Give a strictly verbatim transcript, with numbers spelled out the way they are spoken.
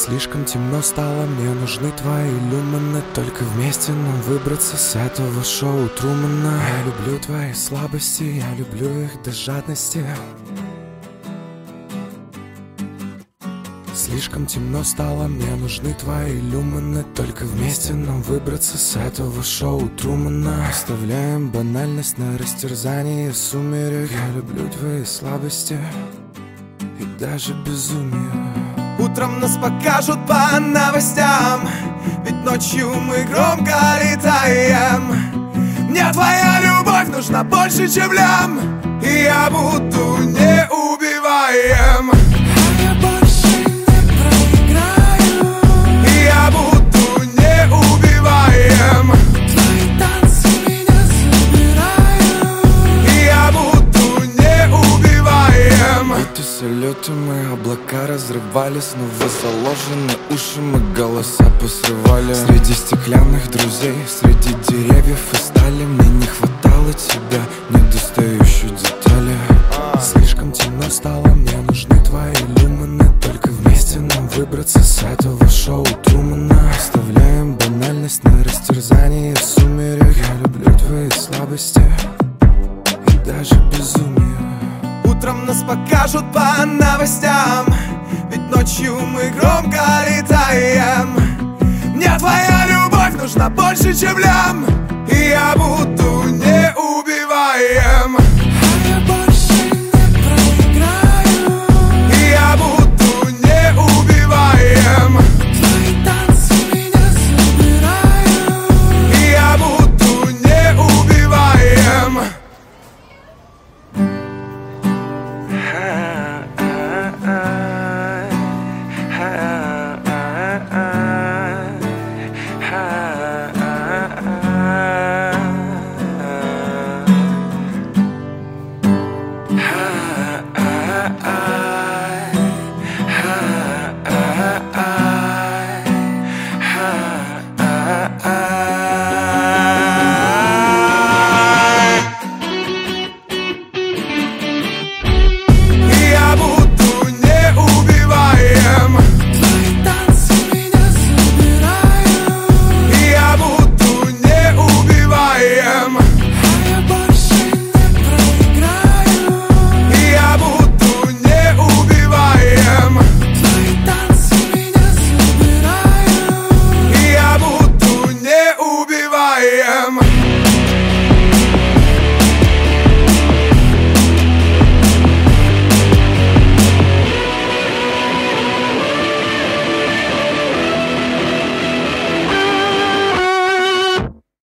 Слишком темно стало, мне нужны твои люмины. Только вместе нам выбраться с этого шоу Трумана. Я люблю твои слабости, я люблю их до жадности. Слишком темно стало, мне нужны твои люмины. Только вместе нам выбраться с этого шоу Трумана. Оставляем банальность на растерзание сумерек. Я люблю твои слабости и даже безумие. Утром нас покажут по новостям, ведь ночью мы громко летаем. Мне твоя любовь нужна больше, чем лям, и я буду неубиваем. Я больше не проиграю, И я буду неубиваем. твои танцы меня собирают. И я буду неубиваем. Эти салюты, мы облака разрывали. Снова заложены уши, мы голоса посрывали. Среди стеклянных друзей, среди деревьев и стали. Мне не хватало тебя, недостающей детали. Слишком темно стало, мне нужны твои люмины. Только вместе нам выбраться с этого шоу Трумана. Оставляем банальность на растерзание сумерек. Я люблю твои слабости и даже безумие. Утром нас покажут по новостям, ведь ночью мы громко летаем. Мне твоя любовь нужна больше, чем лям, и я буду неубиваем.